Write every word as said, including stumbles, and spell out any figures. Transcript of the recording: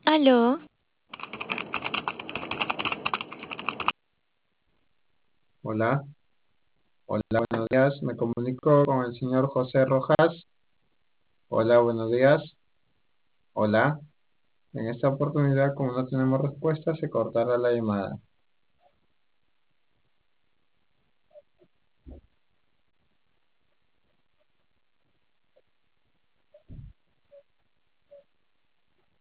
Aló, Hola, hola, buenos días. Me comunico con el señor José Rojas. Hola, buenos días. Hola. En esta oportunidad, como no tenemos respuesta, se cortará la llamada.